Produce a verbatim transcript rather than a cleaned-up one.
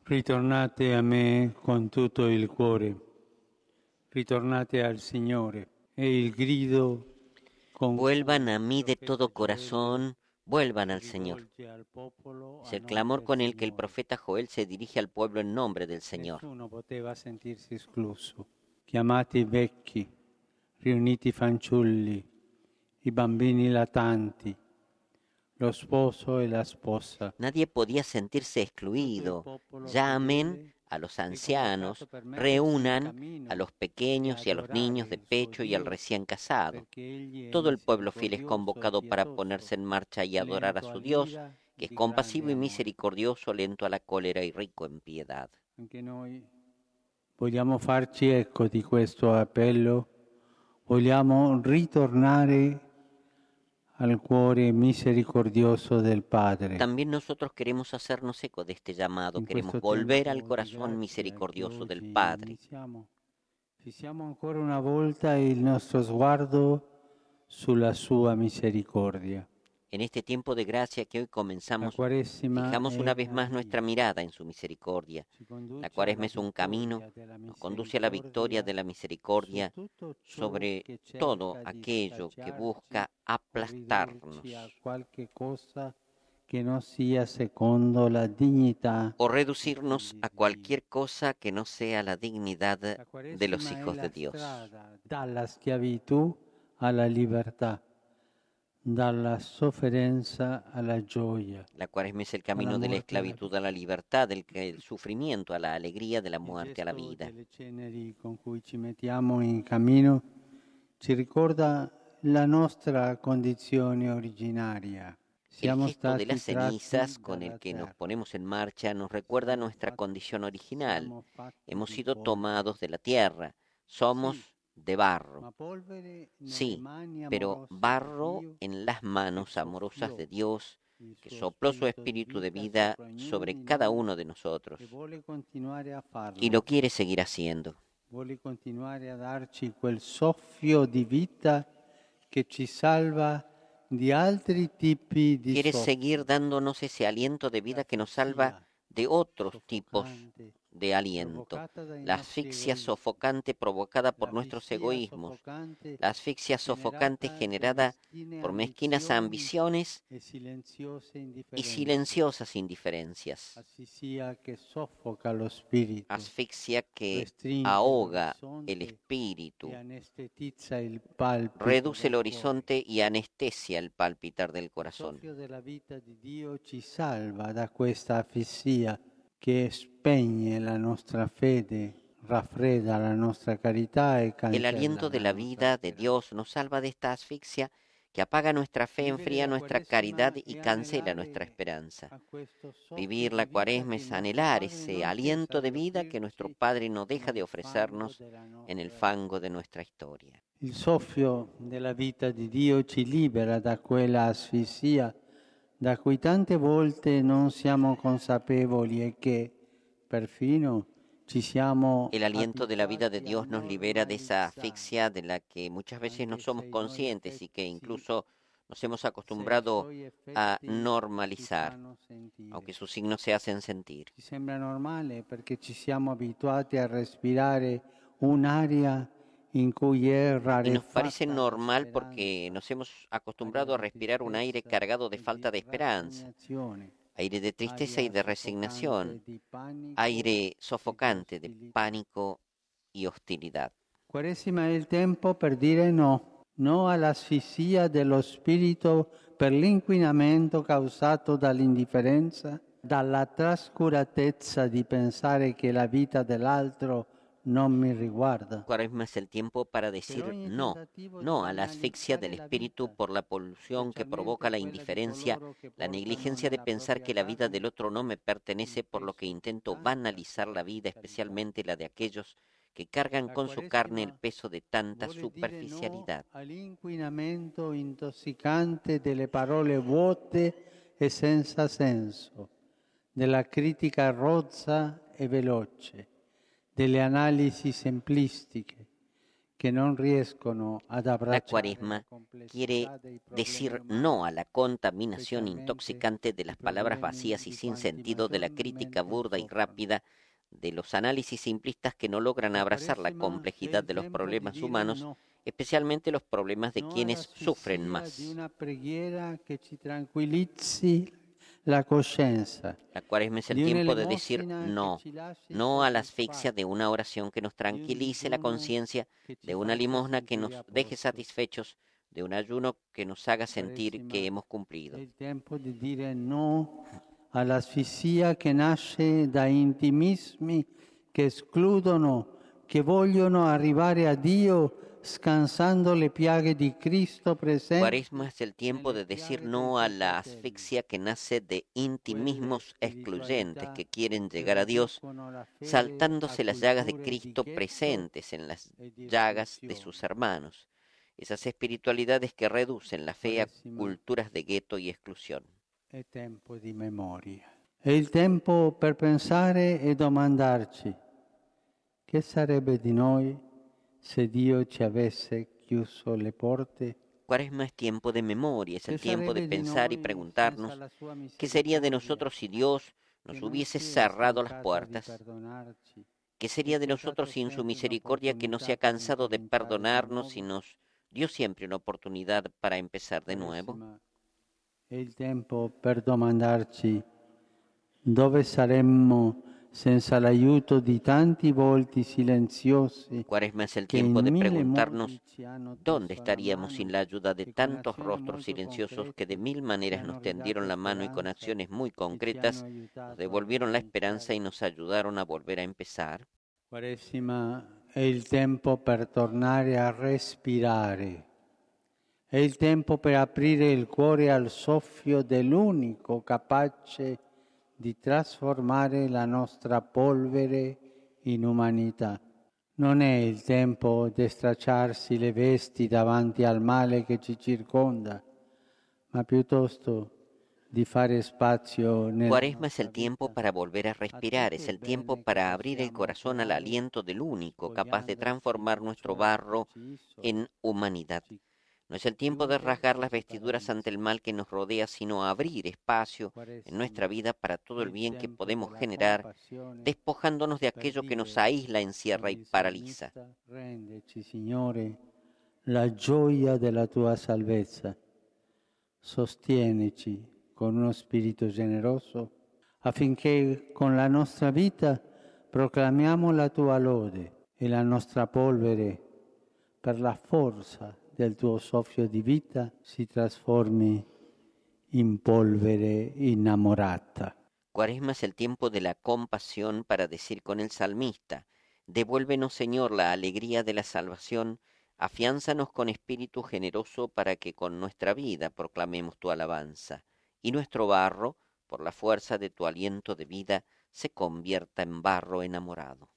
Ritornate a me con tutto il cuore, ritornate al Signore, e il grido con Vuelvan a mí de todo corazón, vuelvan al Señor. rivolge al popolo Es a el nome clamor del con el que el Signore. profeta Joel se dirige al pueblo en nombre del Señor. Nessuno poteva sentirsi escluso. Chiamati i vecchi, riuniti i fanciulli, i bambini latanti, lo sposo e la sposa. Nadie podía sentirse excluido. Llamen a los ancianos, reúnan a los pequeños y a los niños de pecho y al recién casado. Todo el pueblo fiel es convocado para ponerse en marcha y adorar a su Dios, que es compasivo y misericordioso, lento a la cólera y rico en piedad. Anche noi vogliamo farci eco di questo appello, vogliamo ritornare al cuore misericordioso del Padre. También nosotros queremos hacernos eco de este llamado, In queremos questo volver tempo al di corazón grazia che misericordioso del oggi Padre. iniziamo, fissiamo ancora una volta il nostro sguardo sulla sua misericordia. En este tiempo de gracia que hoy La comenzamos, Quaresima fijamos è una vez una más nuestra via, mirada en su misericordia. ci conduce La Cuaresma alla es un camino, vittoria della nos conduce a la victoria de la misericordia su tutto ciò sobre che cerca todo di aquello que scagliarci busca o aplastarnos ridurci a qualche cosa che non sia secondo la dignità o dei reducirnos figli a di cualquier Dio. cosa que no sea la dignidad La de los Quaresima è hijos de la Dios. strada dalla schiavitù alla libertà, dalla sofferenza alla gioia. La Cuaresma es el Alla camino de la morte alla esclavitud a la libertad, del, del sufrimiento a la alegría, de la Il muerte a la gesto vida. delle ceneri con cui ci mettiamo in cammino ci ricorda la nostra condizione originaria. El Siamo gesto de stati las cenizas tratti con el dalla que nos terra. ponemos en marcha nos recuerda Siamo nuestra fatti, condición original. siamo fatti Hemos di sido polvere. tomados de la tierra, somos Sì, de barro. ma polvere nelle Sí, mani pero amorose di barro Dio en las che manos amorosas soffiò de Dios, il que suo sopló su spirito di espíritu de vita vida sopra ognuno sobre di cada noi uno de nosotros e vuole continuare a y lo farlo. quiere seguir haciendo. Vuole continuare a darci quel soffio di vita che ci salva di altri tipi di Quiere soffio. seguir dándonos ese aliento de vida que nos salva de otros tipos de aliento. La asfixia sofocante provocada por nuestros egoísmos, la asfixia sofocante generada por mezquinas ambiciones e silenziose y indifferenze. silenciosas indiferencias. Asfissia che soffoca lo spirito, Asfixia que restringe ahoga el l'orizzonte espíritu, e anestetizza il palpito reduce el del horizonte y anestesia el palpitar del Il corazón. soffio della vita di Dio ci salva da questa asfissia che spegne la nostra fede, raffredda la nostra carità e El cancella aliento de la la nostra vida de speranza. Dios nos salva de esta asfixia que apaga nuestra fe, Vivere enfría la nuestra Quaresima caridad y è cancela nuestra anelare esperanza. a questo soffio Vivir di la vita Cuaresma che es il nostro anhelar Padre ese non aliento cessa de di vida que nuestro offrirci Padre no deja de nel fango ofrecernos della en el nostra fango de nuestra historia. Il soffio della vita di Dio ci libera da quella asfissia da cui tante volte non siamo consapevoli e che perfino ci siamo El aliento de la vida de abituati a Dios nos libera de esa normalizzare, asfixia de la que muchas veces no anche se somos i conscientes y que suoi effetti, incluso nos hemos se i acostumbrado suoi a effetti si normalizar, fanno sentire. aunque sus signos se hacen sentir. Ci sembra normale perché ci siamo abituati a respirare un'aria in cui è Y nos parece rarefatta la normal porque speranza, nos hemos aria acostumbrado a di respirar un aire tristezza cargado de e falta de di esperanza, rassegnazione, aire de tristeza y aria de soffocante resignación, di panico aire e di sofocante de ostilità. pánico y hostilidad. Quaresima è il tempo per dire no, no all'asfissia dello spirito per l'inquinamento causato dall'indifferenza, dalla trascuratezza di pensare che la vita dell'altro non mi riguarda. Cuaresma es el tiempo para decir no, no a la asfixia del espíritu por la polución que provoca la indiferencia, la negligencia de pensar que la vida del otro no me pertenece, por lo que intento banalizar la vida, especialmente la de aquellos que cargan con su carne el peso de tanta superficialidad. All'inquinamento intossicante delle parole vuote e senza senso, della critica rozza e veloce, delle analisi semplistiche, che non riescono ad La abbracciare Cuaresma quiere decir no a la contaminación intoxicante de las palabras vacías y sin sentido, de la crítica burda y rápida, de los análisis simplistas que no logran abrazar la complejidad de los problemas humanos, especialmente los problemas de quienes sufren más. Una preghiera che ci tranquillizzi la coscienza. La Cuaresma es el tiempo de decir no, no a la asfixia de una oración que nos tranquilice la conciencia, de una limosna que nos deje satisfechos, de un ayuno que nos haga sentir que hemos cumplido. È il tempo di dire no all'asfissia che nasce da intimismi che escludono, che vogliono arrivare a Dio scansando le piaghe di Cristo presente. Cuaresma es el tiempo de decir no a la asfixia que nace de intimismos excluyentes que quieren llegar a Dios, saltándose las llagas de Cristo presentes en las llagas de sus hermanos, esas espiritualidades que reducen la fe a culturas de gueto y exclusión. È tempo di memoria. È il tempo per pensare e domandarci che sarebbe di noi se Dio ci avesse chiuso le porte. Cuaresma es tiempo de memoria, es el tiempo de pensar y preguntarnos qué sería de nosotros si Dios nos hubiese cerrado las puertas. ¿Qué sería de nosotros sin su misericordia, que no se ha cansado de perdonarnos y nos dio siempre una oportunidad para empezar de nuevo? È il tempo per domandarci dove saremmo senza l'aiuto di tanti volti silenziosi. Cuaresma es el tiempo de preguntarnos dónde estaríamos sin la ayuda de tantos rostros silenciosos que de mil maneras nos tendieron la mano y con acciones muy concretas nos devolvieron la esperanza y nos ayudaron a volver a empezar. Quaresima è il tempo per tornare a respirare. È il tempo per aprire il cuore al soffio dell'unico capace di trasformare la nostra polvere in umanità. Non è il tempo di stracciarsi le vesti davanti al male che ci circonda, ma piuttosto di fare spazio nella Cuaresma es el tiempo para volver a respirar, es el tiempo para abrir el corazón al aliento del único capaz de transformar nuestro barro en humanidad. No es el tiempo de rasgar las vestiduras ante el mal que nos rodea, sino abrir espacio en nuestra vida para todo el bien que podemos generar, despojándonos de aquello que nos aísla, encierra y paraliza. Rendeci, Signore, la gioia della tua salvezza. Sostienici con uno spirito generoso, affinché con la nostra vita proclamiamo la tua lode e la nostra polvere, per la forza del tuo soffio di vita, si trasformi in polvere innamorata. Cuaresma es el tiempo de la compasión para decir con el salmista: devuélvenos, Señor, la alegría de la salvación, afiánzanos con espíritu generoso para que con nuestra vida proclamemos tu alabanza, y nuestro barro, por la fuerza de tu aliento de vida, se convierta en barro enamorado.